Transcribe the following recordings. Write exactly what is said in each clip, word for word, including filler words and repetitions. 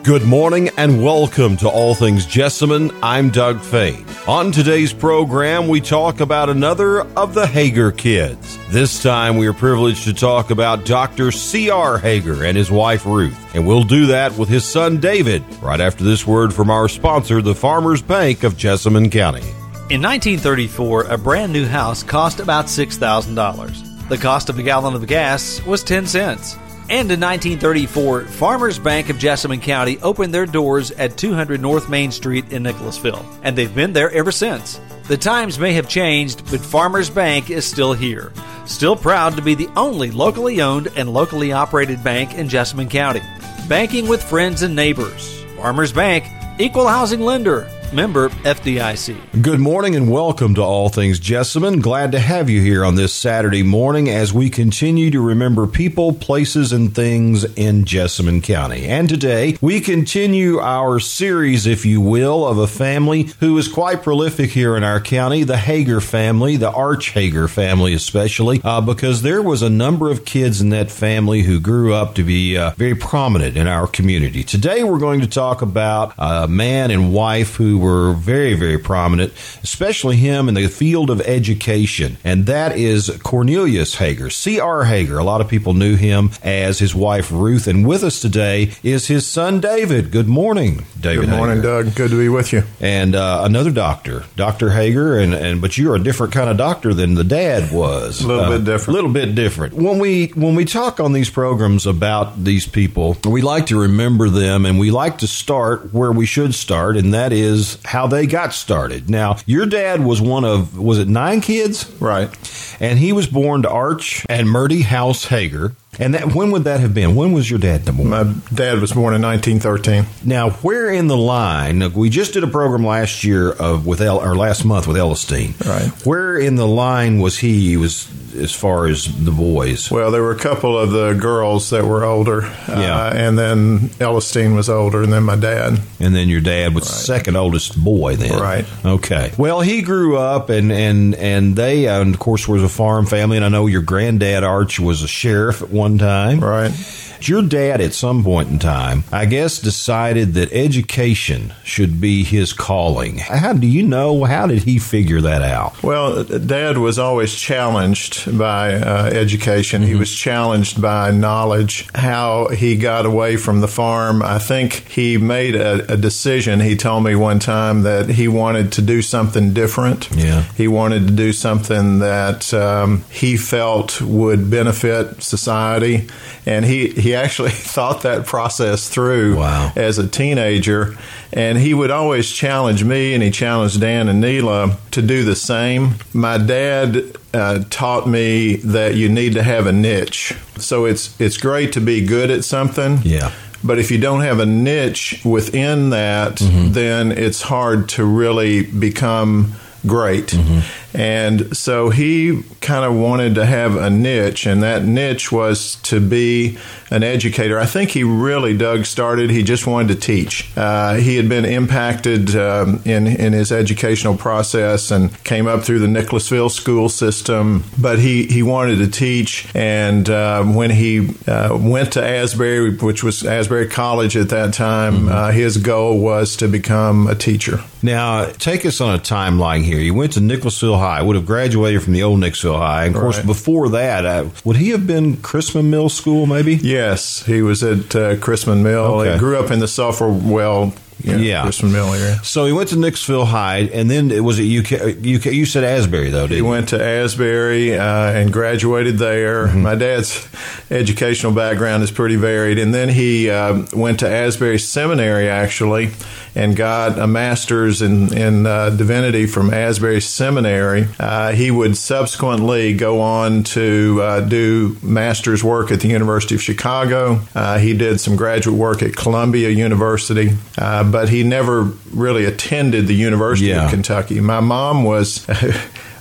Good morning and welcome to All Things Jessamine. I'm Doug Fane. On today's program, we talk about another of the Hager kids. This time, we are privileged to talk about Doctor C R Hager and his wife, Ruth. And we'll do that with his son, David, right after this word from our sponsor, the Farmers Bank of Jessamine County. In nineteen thirty-four, a brand new house cost about six thousand dollars. The cost of a gallon of gas was ten cents. And in nineteen thirty-four, Farmers Bank of Jessamine County opened their doors at two hundred North Main Street in Nicholasville, and they've been there ever since. The times may have changed, but Farmers Bank is still here. Still proud to be the only locally owned and locally operated bank in Jessamine County. Banking with friends and neighbors. Farmers Bank, equal housing lender. Member F D I C. Good morning and welcome to All Things Jessamine. Glad to have you here on this Saturday morning as we continue to remember people, places, and things in Jessamine County. And today we continue our series, if you will, of a family who is quite prolific here in our county, the Hager family, the Arch Hager family especially, uh, because there was a number of kids in that family who grew up to be uh, very prominent in our community. Today we're going to talk about a man and wife who were very, very prominent, especially him in the field of education, and that is Cornelius Hager, C R Hager. A lot of people knew him as his wife, Ruth, and with us today is his son, David. Good morning, David. Good morning, Hager. Doug. Good to be with you. And uh, another doctor, Doctor Hager, and, and but you're a different kind of doctor than the dad was. A little uh, bit different. A little bit different. When we when we talk on these programs about these people, we like to remember them, and we like to start where we should start, and that is how they got started. Now, your dad was one of, was it nine kids? Right. And he was born to Arch and Murdy House Hager. And that, when would that have been? When was your dad born? My dad was born in nineteen thirteen. Now, where in the line, we just did a program last year of with El, or last month with Elistine. Right. Where in the line was he, he was as far as the boys? Well, there were a couple of the girls that were older. Yeah. Uh, and then Elistine was older, and then my dad. And then your dad was Right. the second oldest boy then. Right. Okay. Well, he grew up, and, and, and they, uh, and of course, was a farm family, and I know your granddad, Arch, was a sheriff at one time. Right. Your dad, at some point in time, I guess, decided that education should be his calling. How do you know? How did he figure that out? Well, Dad was always challenged by uh, education. Mm-hmm. He was challenged by knowledge. How he got away from the farm, I think he made a, a decision. He told me one time that he wanted to do something different. Yeah. He wanted to do something that um, he felt would benefit society. And he, he actually thought that process through wow. as a teenager. And he would always challenge me, and he challenged Dan and Neela to do the same. My dad uh, taught me that you need to have a niche. So it's it's great to be good at something. Yeah. But if you don't have a niche within that, mm-hmm. then it's hard to really become great. Mm-hmm. And so he kind of wanted to have a niche, and that niche was to be an educator. I think he really, Doug, started, he just wanted to teach. Uh, he had been impacted um, in, in his educational process and came up through the Nicholasville school system, but he, he wanted to teach. And uh, when he uh, went to Asbury, which was Asbury College at that time, mm-hmm. uh, his goal was to become a teacher. Now, take us on a timeline here. You went to Nicholasville High, would have graduated from the old Nicholasville High. And of course, right. before that, uh, would he have been Chrisman Mill School, maybe? Yes, he was at uh, Chrisman Mill. Okay. He grew up in the Sulphur Well, yeah, yeah. Chrisman Mill area. So he went to Nicholasville High, and then it was at U K. U K you said Asbury, though, didn't he you? He went to Asbury uh, and graduated there. Mm-hmm. My dad's educational background is pretty varied. And then he uh, went to Asbury Seminary, actually, and got a master's in, in uh, divinity from Asbury Seminary. Uh, he would subsequently go on to uh, do master's work at the University of Chicago. Uh, he did some graduate work at Columbia University, uh, but he never really attended the University yeah. of Kentucky. My mom was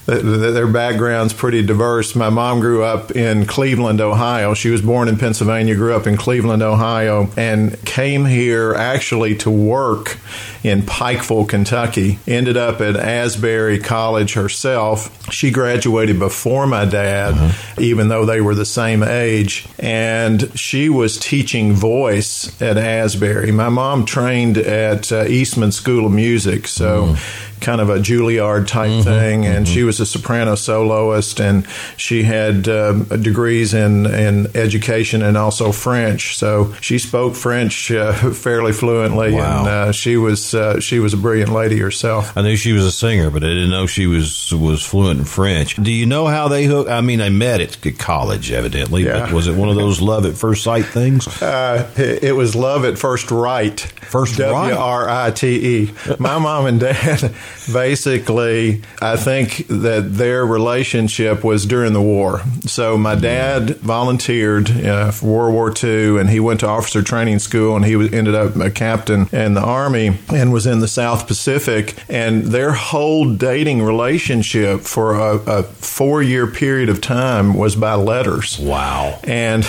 their background's pretty diverse. My mom grew up in Cleveland, Ohio. She was born in Pennsylvania, grew up in Cleveland, Ohio, and came here actually to work in Pikeville, Kentucky. Ended up at Asbury College herself. She graduated before my dad, uh-huh. even though they were the same age. And she was teaching voice at Asbury. My mom trained at uh, Eastman School of Music, so mm. kind of a Juilliard type mm-hmm, thing. And mm-hmm. she was a soprano soloist, and she had uh, degrees in, in education and also French. So she spoke French uh, fairly fluently, wow. and uh, she was uh, she was a brilliant lady herself. I knew she was a singer, but I didn't know she was was fluent in French. Do you know how they hooked? I mean, they met at college, evidently. Yeah. But was it one of those love at first sight things? Uh, it, it was love at first right. First right? W R I T E. My mom and dad, basically, I think that their relationship was during the war. So my dad volunteered uh, for World War Two, and he went to officer training school, and he was, ended up a captain in the Army and was in the South Pacific. And their whole dating relationship for a, a four-year period of time was by letters. Wow. And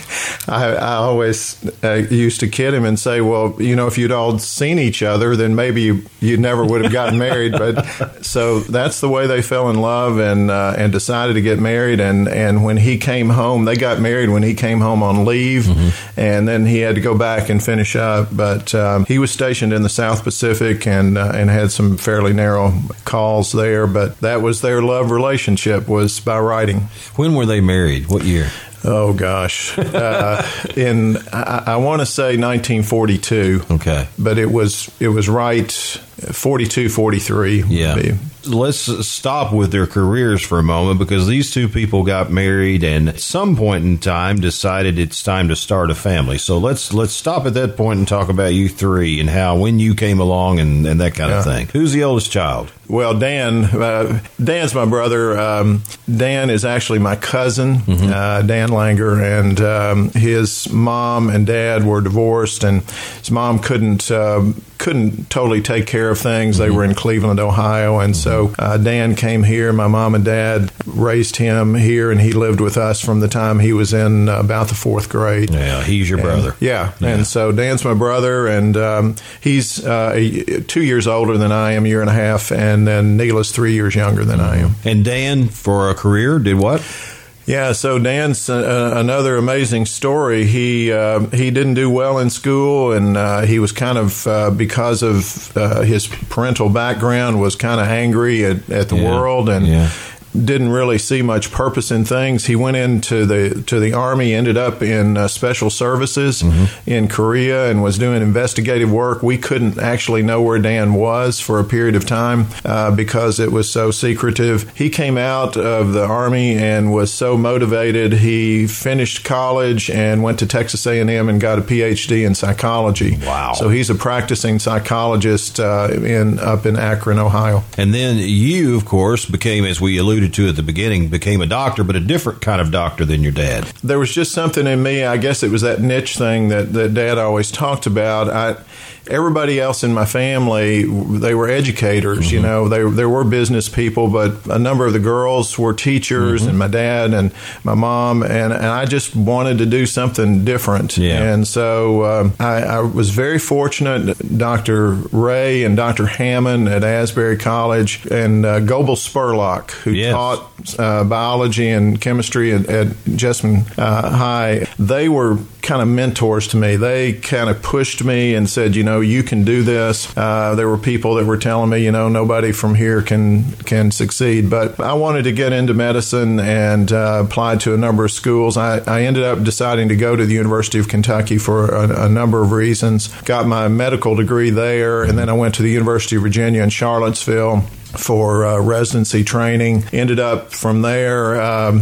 I, I always uh, used to kid him and say, well, you know, if you'd all seen each other, then maybe you, you never would have gotten married. But so that's the way they fell in love and uh, and decided to get married. And, and when he came home, they got married when he came home on leave, mm-hmm. and then he had to go back and finish up. But um, he was stationed in the South Pacific and uh, and had some fairly narrow calls there. But that was their love relationship, was by writing. When were they married? What year? Oh, gosh. Uh, in, I, I want to say nineteen forty-two. Okay. But it was it was right, forty-two, forty-three. Yeah. Would be. Let's stop with their careers for a moment, because these two people got married and at some point in time decided it's time to start a family. So let's let's stop at that point and talk about you three and how, when you came along and, and that kind yeah. of thing. Who's the oldest child? Well, Dan, uh, Dan's my brother. Um, Dan is actually my cousin, mm-hmm. uh, Dan Langer, and um, his mom and dad were divorced, and his mom couldn't uh, couldn't totally take care of things. Mm-hmm. They were in Cleveland, Ohio, and so So uh, Dan came here. My mom and dad raised him here, and he lived with us from the time he was in uh, about the fourth grade. Yeah, he's your and, brother. Yeah, yeah, and so Dan's my brother, and um, he's uh, a, two years older than I am, a year and a half, and then Neela's three years younger than mm-hmm. I am. And Dan, for a career, did what? Yeah, so Dan's uh, another amazing story. He uh, he didn't do well in school, and uh, he was kind of, uh, because of uh, his parental background, was kind of angry at, at the yeah. world, and yeah. didn't really see much purpose in things. He went into the to the Army, ended up in uh, special services mm-hmm. in Korea, and was doing investigative work. We couldn't actually know where Dan was for a period of time uh, because it was so secretive. He came out of the Army and was so motivated. He finished college and went to Texas A and M and got a P H D in psychology. Wow. So he's a practicing psychologist uh, in up in Akron, Ohio. And then you, of course, became, as we alluded to at the beginning, became a doctor, but a different kind of doctor than your dad. There was just something in me. I guess it was that niche thing that, that Dad always talked about. I, everybody else in my family, they were educators. Mm-hmm. You know, they there were business people, but a number of the girls were teachers, mm-hmm. and my dad and my mom, and, and I just wanted to do something different. Yeah. And so um, I, I was very fortunate. Doctor Ray and Doctor Hammond at Asbury College, and uh, Goebel Spurlock, who yes. taught uh, biology and chemistry at, at Jessamine uh, High, they were kind of mentors to me. They kind of pushed me and said, you know, you can do this. Uh, there were people that were telling me, you know, nobody from here can can succeed. But I wanted to get into medicine and uh, applied to a number of schools. I, I ended up deciding to go to the University of Kentucky for a, a number of reasons. Got my medical degree there, and then I went to the University of Virginia in Charlottesville for uh, residency training. Ended up from there um,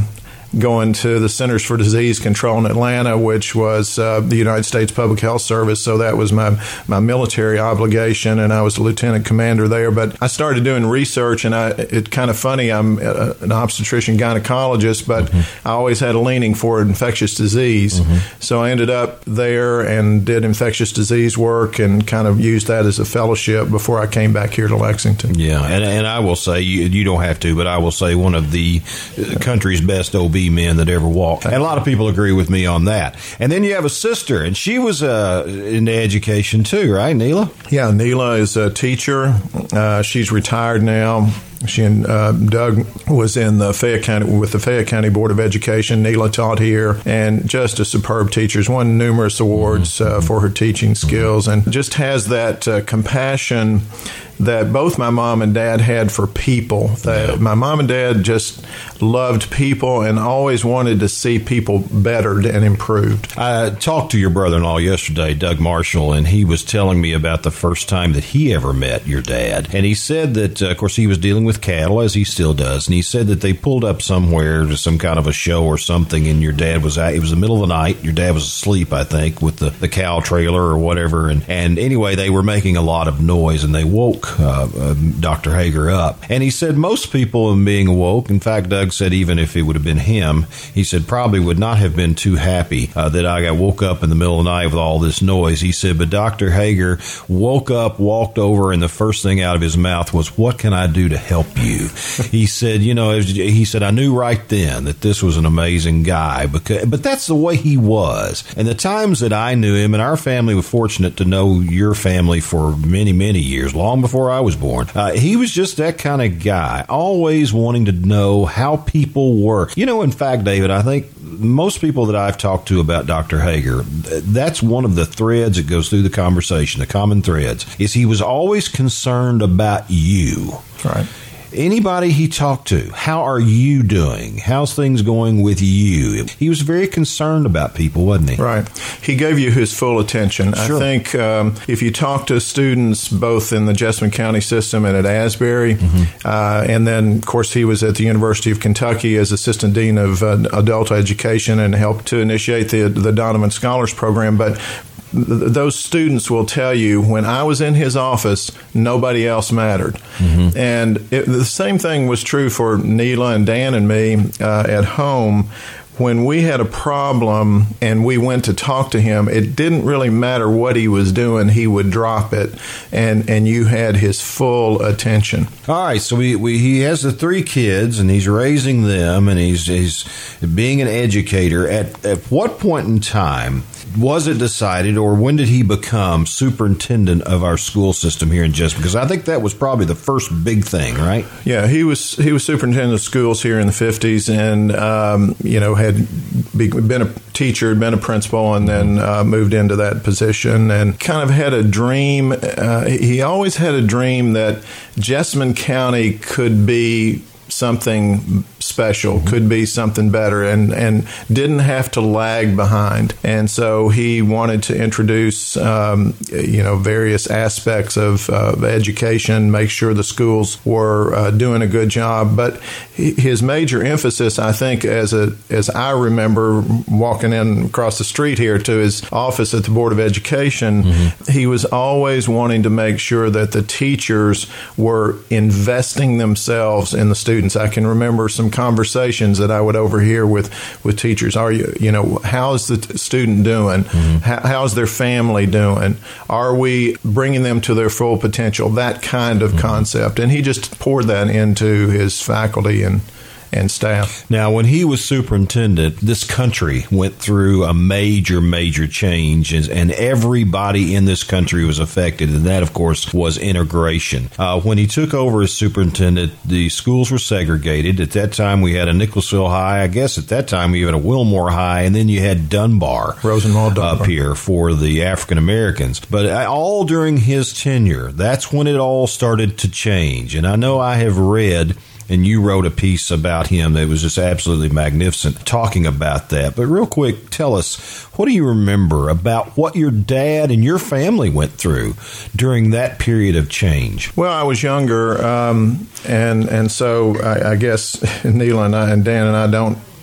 going to the Centers for Disease Control in Atlanta, which was uh, the United States Public Health Service. So that was my, my military obligation, and I was a lieutenant commander there. But I started doing research, and I, it's kind of funny. I'm a, an obstetrician gynecologist, but mm-hmm. I always had a leaning for infectious disease. Mm-hmm. So I ended up there and did infectious disease work and kind of used that as a fellowship before I came back here to Lexington. Yeah, and, and I will say, you, you don't have to, but I will say one of the country's best O B men that ever walked. And a lot of people agree with me on that. And then you have a sister, and she was uh, into education too, right, Neela? Yeah, Neela is a teacher. Uh, she's retired now. She and uh, Doug was in the Fayette County with the Fayette County Board of Education. Neela taught here, and just a superb teacher. She's won numerous awards uh, for her teaching skills, and just has that uh, compassion that both my mom and dad had for people. That yeah. My mom and dad just loved people and always wanted to see people bettered and improved. I talked to your brother-in-law yesterday, Doug Marshall, and he was telling me about the first time that he ever met your dad. And he said that, uh, of course, he was dealing with cattle, as he still does, and he said that they pulled up somewhere to some kind of a show or something, and your dad was out. It was the middle of the night. Your dad was asleep, I think, with the, the cow trailer or whatever. And, and anyway, they were making a lot of noise, and they woke Uh, uh, Doctor Hager up. And he said most people in being awoke, in fact, Doug said even if it would have been him, he said probably would not have been too happy uh, that I got woke up in the middle of the night with all this noise. He said, but Doctor Hager woke up, walked over, and the first thing out of his mouth was, what can I do to help you? He said, you know, he said, I knew right then that this was an amazing guy, because, but that's the way he was. And the times that I knew him, and our family was fortunate to know your family for many, many years, long before I was born. Uh, he was just that kind of guy, always wanting to know how people work. You know, in fact, David, I think most people that I've talked to about Doctor Hager, that's one of the threads that goes through the conversation, the common threads, is he was always concerned about you. Right. Anybody he talked to, how are you doing? How's things going with you? He was very concerned about people, wasn't he? Right. He gave you his full attention. Sure. I think um, if you talk to students both in the Jessamine County system and at Asbury, mm-hmm. uh, and then, of course, he was at the University of Kentucky as Assistant Dean of uh, Adult Education and helped to initiate the, the Donovan Scholars Program. But those students will tell you, when I was in his office, nobody else mattered. Mm-hmm. And it, the same thing was true for Neela and Dan and me uh, at home. When we had a problem and we went to talk to him, it didn't really matter what he was doing. He would drop it, and, and you had his full attention. All right, so we, we he has the three kids, and he's raising them, and he's he's being an educator. At at what point in time was it decided, or when did he become superintendent of our school system here in Jessamine? Because I think that was probably the first big thing, right? Yeah, he was he was superintendent of schools here in the fifties, and um, you know had been a teacher, been a principal, and then uh, moved into that position, and kind of had a dream. Uh, he always had a dream that Jessamine County could be something special, mm-hmm. could be something better, and, and didn't have to lag behind. And so he wanted to introduce, um, you know, various aspects of uh, education, make sure the schools were uh, doing a good job. But his major emphasis, I think, as a as I remember walking in across the street here to his office at the Board of Education, mm-hmm. he was always wanting to make sure that the teachers were investing themselves in the students. I can remember some conversations that I would overhear with, with teachers. Are you, you know, how's the t- student doing? Mm-hmm. How, how's their family doing? Are we bringing them to their full potential? That kind of mm-hmm. concept. And he just poured that into his faculty and and staff. Now, when he was superintendent, this country went through a major, major change, and everybody in this country was affected, and that, of course, was integration. Uh, when he took over as superintendent, the schools were segregated. At that time, we had a Nicholasville High. I guess at that time, we had a Wilmore High, and then you had Dunbar, Rosenwald Dunbar, up here for the African Americans. But all during his tenure, that's when it all started to change. And I know I have read, and you wrote a piece about him that was just absolutely magnificent, talking about that. But real quick, tell us, what do you remember about what your dad and your family went through during that period of change? Well, I was younger, um, and and so I, I guess Neela and I and Dan and I don't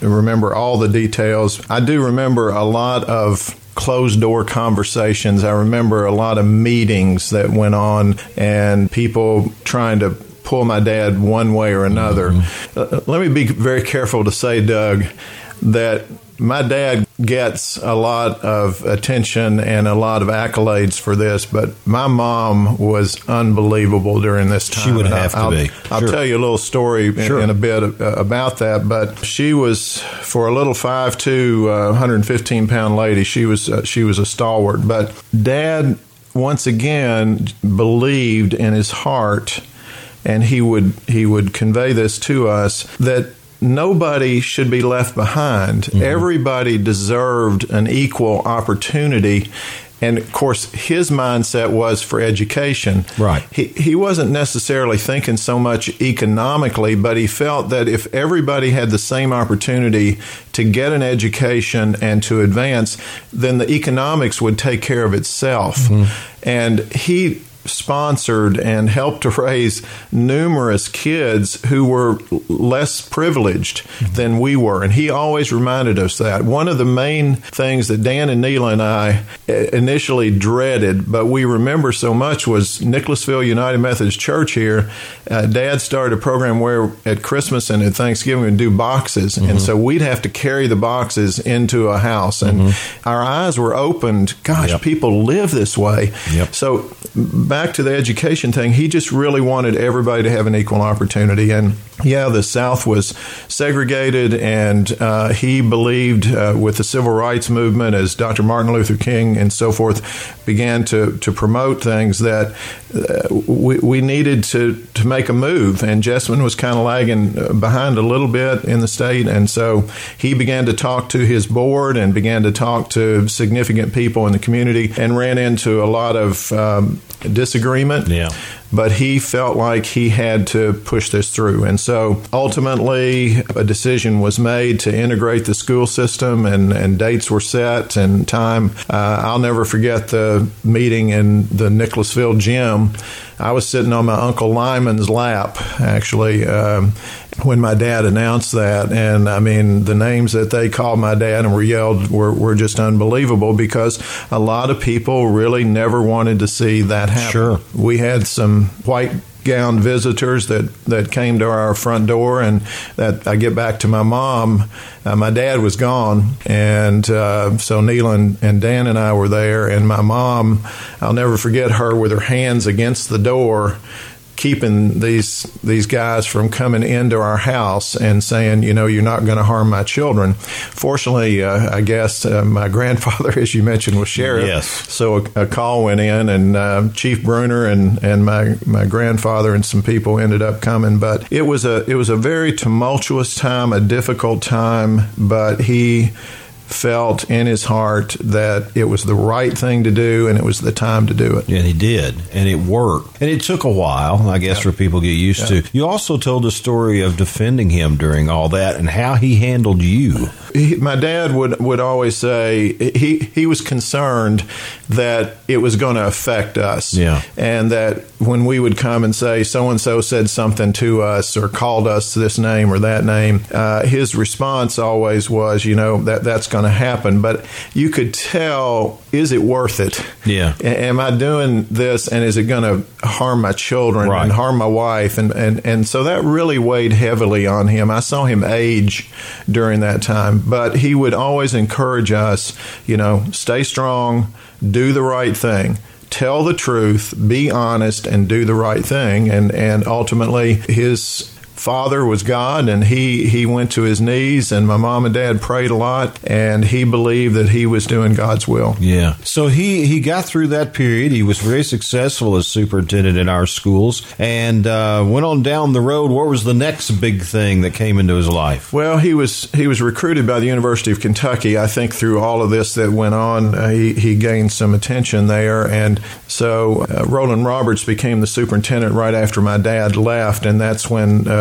remember all the details. I do remember a lot of closed-door conversations. I remember a lot of meetings that went on and people trying to pull my dad one way or another. Mm-hmm. Uh, let me be very careful to say, Doug, that my dad gets a lot of attention and a lot of accolades for this, but my mom was unbelievable during this time. She would have I'll, to be. I'll Sure. tell you a little story Sure. in, in a bit about that, but she was, for a little five foot two, uh, one hundred fifteen pound lady, she was uh, she was a stalwart. But Dad, once again, believed in his heart, and he would he would convey this to us, that nobody should be left behind. Mm-hmm. Everybody deserved an equal opportunity. And, of course, his mindset was for education. Right. He, he wasn't necessarily thinking so much economically, but he felt that if everybody had the same opportunity to get an education and to advance, then the economics would take care of itself. Mm-hmm. And he sponsored and helped to raise numerous kids who were less privileged than we were. And he always reminded us that. One of the main things that Dan and Neela and I initially dreaded, but we remember so much, was Nicholasville United Methodist Church here. Uh, Dad started a program where at Christmas and at Thanksgiving we'd do boxes. Mm-hmm. And so we'd have to carry the boxes into a house. And mm-hmm. our eyes were opened. Gosh, yep. people live this way. Yep. So back to the education thing, he just really wanted everybody to have an equal opportunity. And yeah, the South was segregated, and uh, he believed uh, with the civil rights movement, as Doctor Martin Luther King and so forth began to, to promote things, that uh, we, we needed to, to make a move. And Jessamine was kind of lagging behind a little bit in the state. And so he began to talk to his board and began to talk to significant people in the community and ran into a lot of um, disagreement. Yeah. But he felt like he had to push this through. And so ultimately a decision was made to integrate the school system, and, and dates were set and time. Uh, I'll never forget the meeting in the Nicholasville gym. I was sitting on my Uncle Lyman's lap, actually, um, when my dad announced that. And, I mean, the names that they called my dad and were yelled were, were just unbelievable, because a lot of people really never wanted to see that happen. Sure. We had some white gown visitors that, that came to our front door, and that I get back to my mom. Uh, my dad was gone, and uh, so Neela and, and Dan and I were there, and my mom, I'll never forget her with her hands against the door, keeping these these guys from coming into our house and saying, you know, you're not going to harm my children. Fortunately, uh, I guess uh, my grandfather, as you mentioned, was sheriff. Yes. So a, a call went in, and uh, Chief Bruner and, and my, my grandfather and some people ended up coming. But it was a it was a very tumultuous time, a difficult time. But he felt in his heart that it was the right thing to do, and it was the time to do it. And he did, and it worked. And it took a while, I guess, yeah. for people to get used yeah. to. You also told the story of defending him during all that and how he handled you. He, my dad would, would always say he, he was concerned that it was going to affect us. Yeah. And that when we would come and say, so-and-so said something to us or called us this name or that name, uh, his response always was, you know, that that's going to happen. But you could tell, is it worth it? Yeah. A- am I doing this, and is it going to harm my children right. and harm my wife? And, and, and so that really weighed heavily on him. I saw him age during that time. But he would always encourage us, you know, stay strong, do the right thing, tell the truth, be honest, and do the right thing. And, and ultimately, his father was God, and he, he went to his knees, and my mom and dad prayed a lot, and he believed that he was doing God's will. Yeah. So he, he got through that period. He was very successful as superintendent in our schools, and uh, went on down the road. What was the next big thing that came into his life? Well, he was he was recruited by the University of Kentucky. I think through all of this that went on, uh, he, he gained some attention there, and so uh, Roland Roberts became the superintendent right after my dad left, and that's when uh,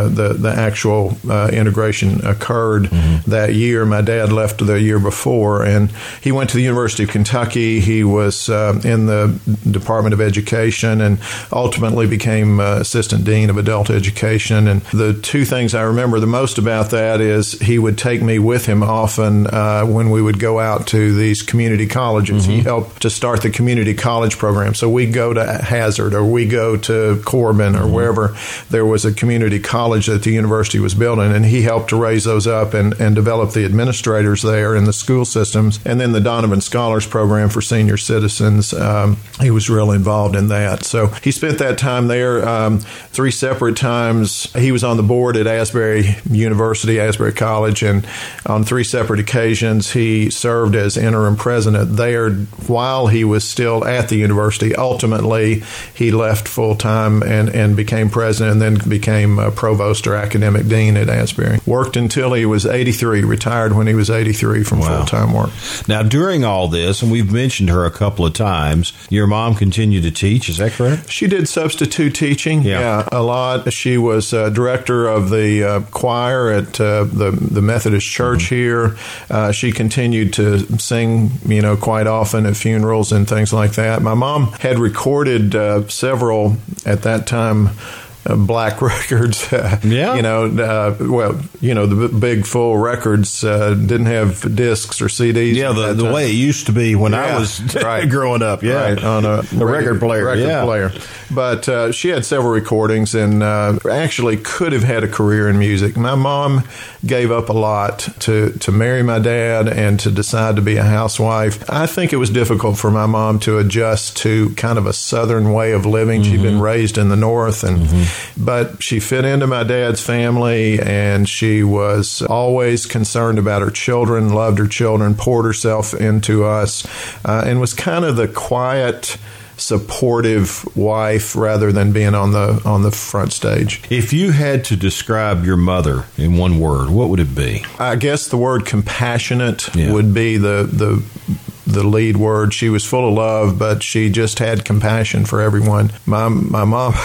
uh, the the actual uh, integration occurred mm-hmm. that year. My dad left the year before, and he went to the University of Kentucky. He was uh, in the Department of Education, and ultimately became uh, assistant dean of adult education. And the two things I remember the most about that is he would take me with him often uh, when we would go out to these community colleges. Mm-hmm. He helped to start the community college program. So we go to Hazard, or we go to Corbin, or mm-hmm. wherever there was a community college that the university was building, and he helped to raise those up and, and develop the administrators there in the school systems. And then the Donovan Scholars Program for senior citizens, um, he was really involved in that. So he spent that time there um, three separate times. He was on the board at Asbury University, Asbury College, and on three separate occasions he served as interim president there while he was still at the university. Ultimately, he left full-time and, and became president, and then became a provost or academic dean at Asbury. Worked until he was eighty-three, retired when he was eighty-three from wow. full-time work. Now, during all this, and we've mentioned her a couple of times, your mom continued to teach, is that correct? She did substitute teaching, yeah, yeah a lot. She was uh, director of the uh, choir at uh, the, the Methodist Church mm-hmm. here. Uh, she continued to sing, you know, quite often at funerals and things like that. My mom had recorded uh, several, at that time, Uh, black records, uh, yeah. you know, uh, well, you know, the b- big full records uh, didn't have discs or C Ds. Yeah, the, the way it used to be when yeah, I was right. growing up, yeah. Right, on a, a record player. Record yeah. player. But uh, she had several recordings and uh, actually could have had a career in music. My mom gave up a lot to, to marry my dad and to decide to be a housewife. I think it was difficult for my mom to adjust to kind of a southern way of living. Mm-hmm. She'd been raised in the North, and mm-hmm. but she fit into my dad's family, and she was always concerned about her children, loved her children, poured herself into us, uh, and was kind of the quiet, supportive wife rather than being on the on the front stage. If you had to describe your mother in one word, what would it be? I guess the word compassionate yeah. would be the the the lead word. She was full of love, but she just had compassion for everyone. My my mom.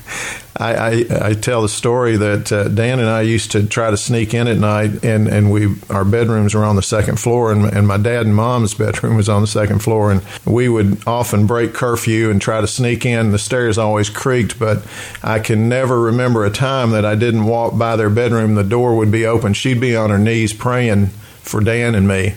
I, I, I tell the story that uh, Dan and I used to try to sneak in at night, and, and we our bedrooms were on the second floor, and, and my dad and mom's bedroom was on the second floor, and we would often break curfew and try to sneak in. The stairs always creaked, but I can never remember a time that I didn't walk by their bedroom. The door would be open. She'd be on her knees praying for Dan and me.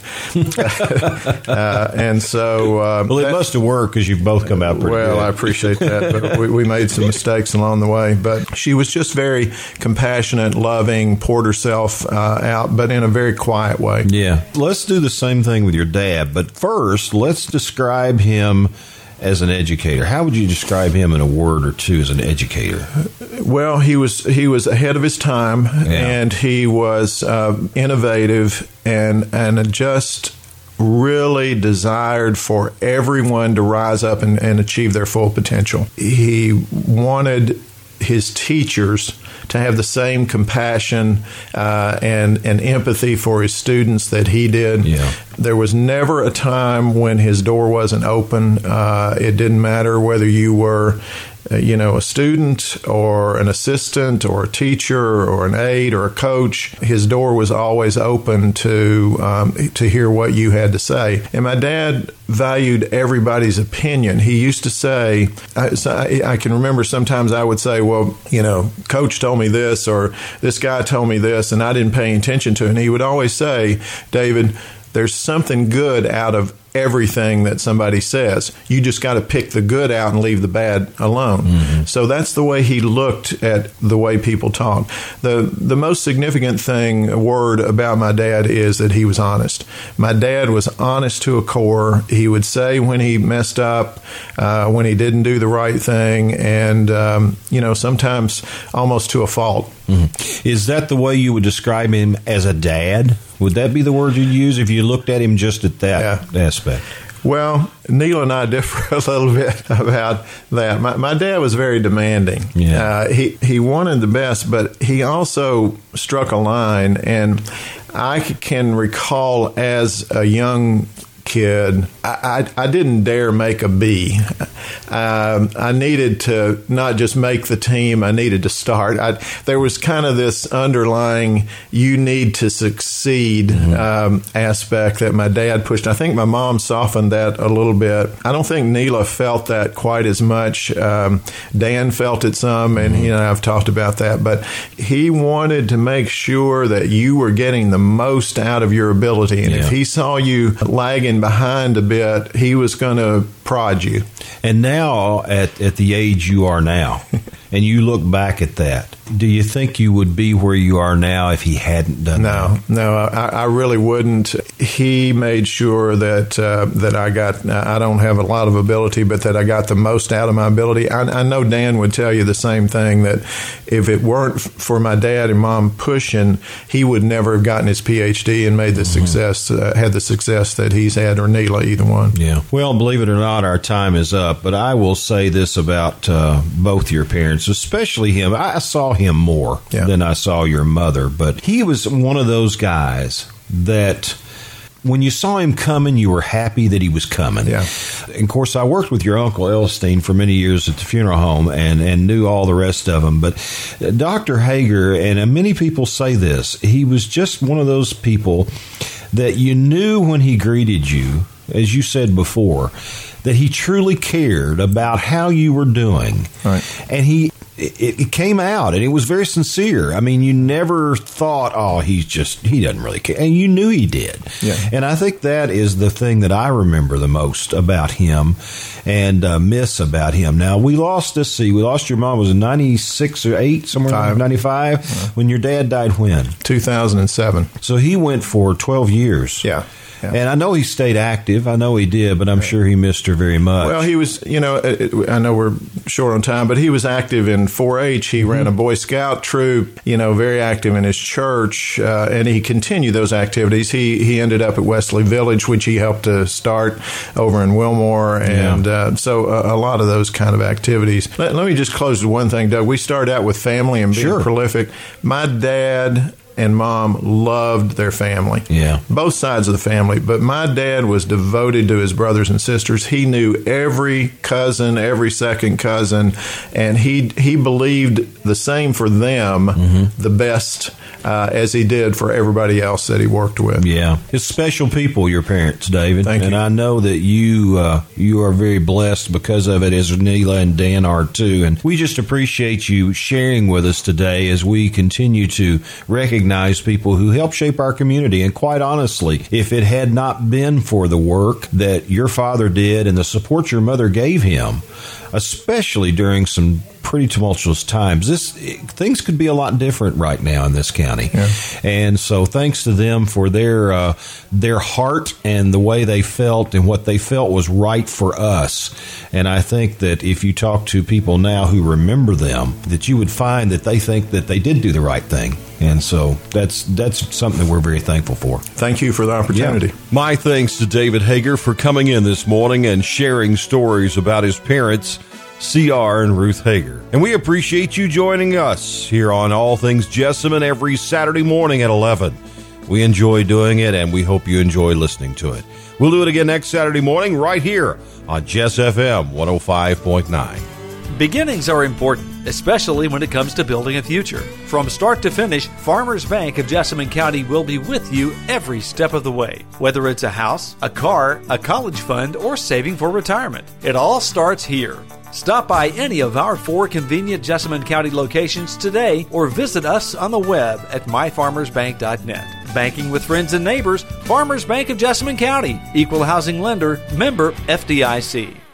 uh, and so... Uh, well, it that, must have worked because you've both come out pretty well, good. Well, I appreciate that, but we, we made some mistakes along the way. But she was just very compassionate, loving, poured herself uh, out, but in a very quiet way. Yeah. Let's do the same thing with your dad. But first, let's describe him as an educator. How would you describe him in a word or two as an educator? Well, he was he was ahead of his time, yeah. and he was uh, innovative and and just really desired for everyone to rise up and, and achieve their full potential. He wanted his teachers to have the same compassion uh, and, and empathy for his students that he did. Yeah. There was never a time when his door wasn't open. Uh, it didn't matter whether you were you know, a student or an assistant or a teacher or an aide or a coach. His door was always open to um, to hear what you had to say. And my dad valued everybody's opinion. He used to say, I, I can remember sometimes I would say, well, you know, Coach told me this, or this guy told me this, and I didn't pay attention to it. And he would always say, David, there's something good out of everything that somebody says. You just got to pick the good out and leave the bad alone. Mm-hmm. So that's the way he looked at the way people talk. The the most significant thing, a word about my dad is that he was honest. My dad was honest to a core. He would say when he messed up, uh, when he didn't do the right thing, and, um, you know, sometimes almost to a fault. Mm-hmm. Is that the way you would describe him as a dad? Would that be the word you'd use if you looked at him just at that yeah. aspect? Well, Neil and I differ a little bit about that. My, my dad was very demanding. Yeah. Uh, he, he wanted the best, but he also struck a line. And I can recall as a young kid, I, I, I didn't dare make a B. Um, I needed to not just make the team, I needed to start. I, there was kind of this underlying you need to succeed mm-hmm. um, aspect that my dad pushed. I think my mom softened that a little bit. I don't think Neela felt that quite as much. Um, Dan felt it some, and mm-hmm. you know, I've talked about that. But he wanted to make sure that you were getting the most out of your ability. And yeah. if he saw you lagging behind a bit, he was going to prod you. And now, at, at the age you are now, and you look back at that, do you think you would be where you are now if he hadn't done no, that? No, no, I, I really wouldn't. He made sure that uh, that I got, I don't have a lot of ability, but that I got the most out of my ability. I, I know Dan would tell you the same thing, that if it weren't for my dad and mom pushing, he would never have gotten his P H D and made the mm-hmm. success, uh, had the success that he's had, or Neela, either one. Yeah. Well, believe it or not, our time is up, but I will say this about uh, both your parents, especially him. I saw him more yeah. than I saw your mother, but he was one of those guys that when you saw him coming, you were happy that he was coming. Yeah. And of course, I worked with your Uncle Elstein for many years at the funeral home and, and knew all the rest of them. But Doctor Hager, and many people say this, he was just one of those people that you knew when he greeted you, as you said before, that he truly cared about how you were doing. Right. And he it, it came out, and it was very sincere. I mean, you never thought, oh, he's just, he doesn't really care. And you knew he did. Yeah. And I think that is the thing that I remember the most about him and uh, miss about him. Now, we lost, let's see, we lost your mom, was it ninety-six or eight, somewhere around ninety-five? Yeah. When your dad died when? two thousand seven. So he went for twelve years. Yeah. Yeah. And I know he stayed active. I know he did, but I'm sure he missed her very much. Well, he was, you know, I know we're short on time, but he was active in four H. He mm-hmm. ran a Boy Scout troop, you know, very active in his church, uh, and he continued those activities. He he ended up at Wesley Village, which he helped to start over in Wilmore, and yeah. uh, so a, a lot of those kind of activities. Let, let me just close with one thing, Doug. We started out with family and being sure. prolific. My dad and mom loved their family. Yeah. Both sides of the family. But my dad was devoted to his brothers and sisters. He knew every cousin, every second cousin, and he he believed the same for them, mm-hmm. the best uh, as he did for everybody else that he worked with. Yeah. It's special people, your parents, David. Thank and you. I know that you uh, you are very blessed because of it, as Neela and Dan are too. And we just appreciate you sharing with us today as we continue to recognize people who help shape our community. And quite honestly, if it had not been for the work that your father did and the support your mother gave him, especially during some pretty tumultuous times, this things could be a lot different right now in this county. Yeah. And so thanks to them for their uh, their heart and the way they felt and what they felt was right for us. And I think that if you talk to people now who remember them, that you would find that they think that they did do the right thing. And so that's that's something that we're very thankful for. Thank you for the opportunity. Yeah. My thanks to David Hager for coming in this morning and sharing stories about his parents, C R and Ruth Hager. And we appreciate you joining us here on All Things Jessamine every Saturday morning at eleven. We enjoy doing it, and we hope you enjoy listening to it. We'll do it again next Saturday morning right here on Jess F M one oh five point nine. Beginnings are important, especially when it comes to building a future. From start to finish, Farmers Bank of Jessamine County will be with you every step of the way. Whether it's a house, a car, a college fund, or saving for retirement, it all starts here. Stop by any of our four convenient Jessamine County locations today or visit us on the web at my farmers bank dot net. Banking with friends and neighbors, Farmers Bank of Jessamine County. Equal housing lender, member F D I C.